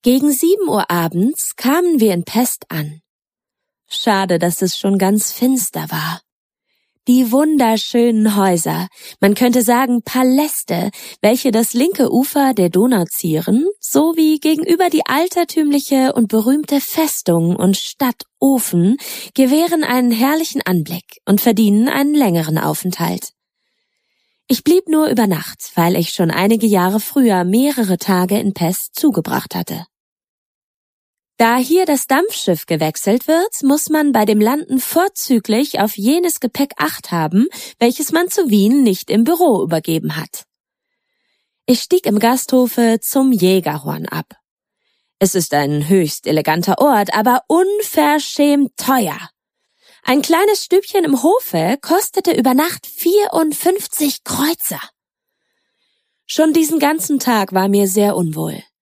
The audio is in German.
Gegen 7 Uhr abends kamen wir in Pest an. Schade, dass es schon ganz finster war. Die wunderschönen Häuser, man könnte sagen Paläste, welche das linke Ufer der Donau zieren, sowie gegenüber die altertümliche und berühmte Festung und Stadt Ofen, gewähren einen herrlichen Anblick und verdienen einen längeren Aufenthalt. Ich blieb nur über Nacht, weil ich schon einige Jahre früher mehrere Tage in Pest zugebracht hatte. Da hier das Dampfschiff gewechselt wird, muss man bei dem Landen vorzüglich auf jenes Gepäck Acht haben, welches man zu Wien nicht im Büro übergeben hat. Ich stieg im Gasthofe zum Jägerhorn ab. Es ist ein höchst eleganter Ort, aber unverschämt teuer. Ein kleines Stübchen im Hofe kostete über Nacht 54 Kreuzer. Schon diesen ganzen Tag war mir sehr unwohl.